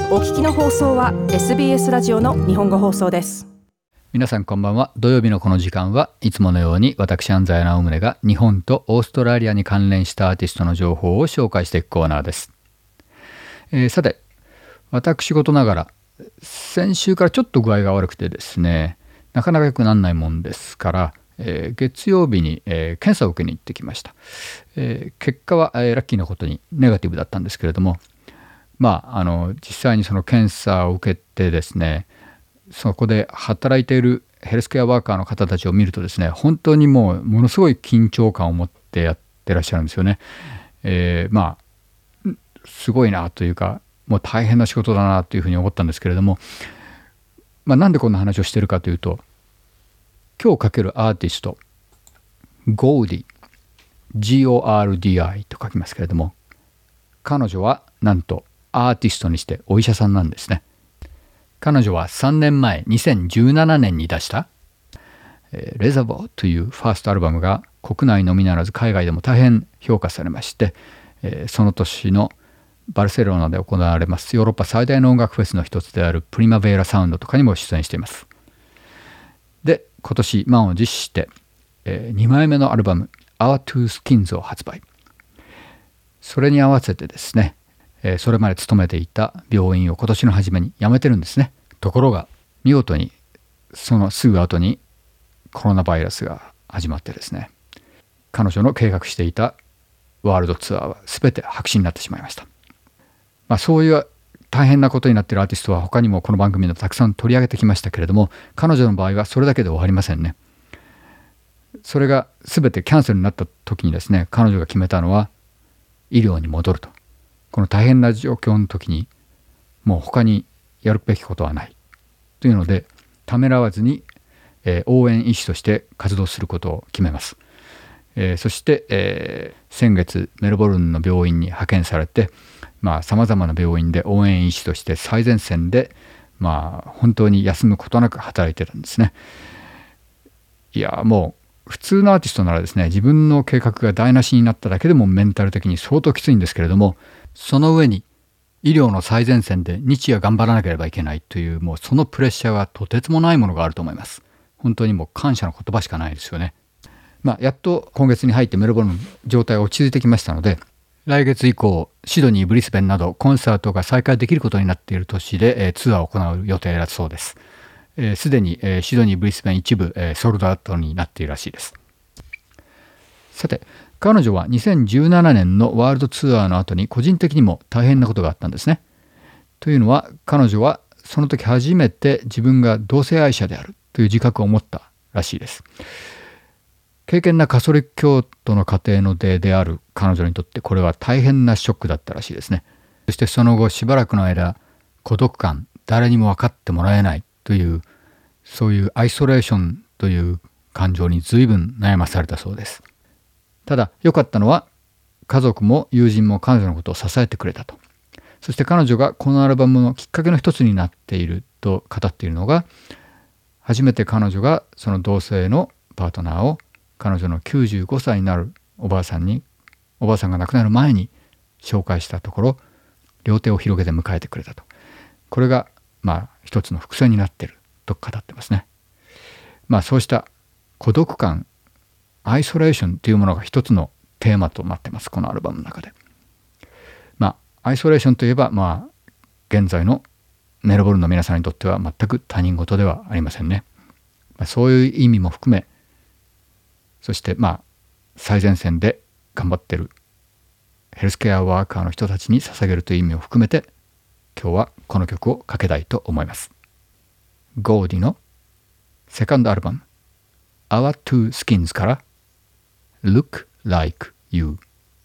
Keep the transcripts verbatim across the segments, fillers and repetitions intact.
お聞きの放送は エスビーエス ラジオの日本語放送です。 皆さんこんばんは。土曜日のこの時間はいつものように私安西直宗が日本とオーストラリアに関連したアーティストの情報を紹介していくコーナーです。えー、さて私事ながら先週からちょっと具合が悪くてですね、なかなか良くならないもんですから、えー、月曜日に、えー、検査を受けに行ってきました。えー、結果は、えー、ラッキーなことにネガティブだったんですけれども、まあ、あの実際にその検査を受けてですね、そこで働いているヘルスケアワーカーの方たちを見るとですね、本当にもうものすごい緊張感を持ってやってらっしゃるんですよね。えー、まあすごいなというか、もう大変な仕事だなというふうに思ったんですけれども、まあ、なんでこんな話をしているかというと、今日かけるアーティストゴーディ ジーオーアールディーアイ と書きますけれども、彼女はなんとアーティストにしてお医者さんなんですね。彼女はさんねんまえにせんじゅうななねんに出したレザボーというファーストアルバムが国内のみならず海外でも大変評価されまして、その年のバルセロナで行われますヨーロッパ最大の音楽フェスの一つであるプリマベーラサウンドとかにも出演しています。で、今年満を持してにまいめのアルバム Our Two Skins を発売。それに合わせてですね、それまで勤めていた病院を今年の初めに辞めてるんですね。ところが見事にそのすぐ後にコロナバイラスが始まってですね、彼女の計画していたワールドツアーは全て白紙になってしまいました。まあ、そういう大変なことになっているアーティストは他にもこの番組でたくさん取り上げてきましたけれども、彼女の場合はそれだけで終わりませんね。それが全てキャンセルになった時にですね、彼女が決めたのは医療に戻ると。この大変な状況の時にもう他にやるべきことはないというので、ためらわずに、えー、応援医師として活動することを決めます。えー、そして、えー、先月メルボルンの病院に派遣されて、さまざまな病院で応援医師として最前線で、まあ、本当に休むことなく働いてるんですね。いやもう普通のアーティストならですね、自分の計画が台無しになっただけでもメンタル的に相当きついんですけれども、その上に医療の最前線で日夜頑張らなければいけないという、もうそのプレッシャーはとてつもないものがあると思います。本当にもう感謝の言葉しかないですよね。まあ、やっと今月に入ってメルボルンの状態が落ち着いてきましたので、来月以降シドニー、ブリスベンなどコンサートが再開できることになっている都市で、えー、ツアーを行う予定だそうです。す、えー、で、に、えー、シドニー、ブリスベン一部、えー、ソールドアウトになっているらしいです。さて、彼女はにせんじゅうななねんのワールドツアーの後に個人的にも大変なことがあったんですね。というのは、彼女はその時初めて自分が同性愛者であるという自覚を持ったらしいです。敬虔なカトリック教徒の家庭の出である彼女にとってこれは大変なショックだったらしいですね。そしてその後しばらくの間、孤独感、誰にも分かってもらえないという、そういうアイソレーションという感情に随分悩まされたそうです。ただ良かったのは、家族も友人も彼女のことを支えてくれたと。そして彼女がこのアルバムのきっかけの一つになっていると語っているのが、初めて彼女がその同性のパートナーを彼女のきゅうじゅうごさいになるおばあさんに、おばあさんが亡くなる前に紹介したところ、両手を広げて迎えてくれたと。これがまあ一つの伏線になっていると語ってますね。まあそうした孤独感、アイソレーションというものが一つのテーマとなってます、このアルバムの中で。まあアイソレーションといえば、まあ現在のメルボルンの皆さんにとっては全く他人事ではありませんね。まあ、そういう意味も含め、そしてまあ最前線で頑張ってるヘルスケアワーカーの人たちに捧げるという意味を含めて、今日はこの曲をかけたいと思います。ゴーディのセカンドアルバム Our Two Skins から Look Like You。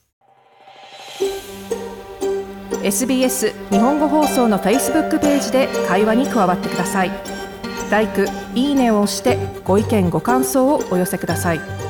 エスビーエス 日本語放送の Facebook ページで会話に加わってください。ライク、いいねを押してご意見ご感想をお寄せください。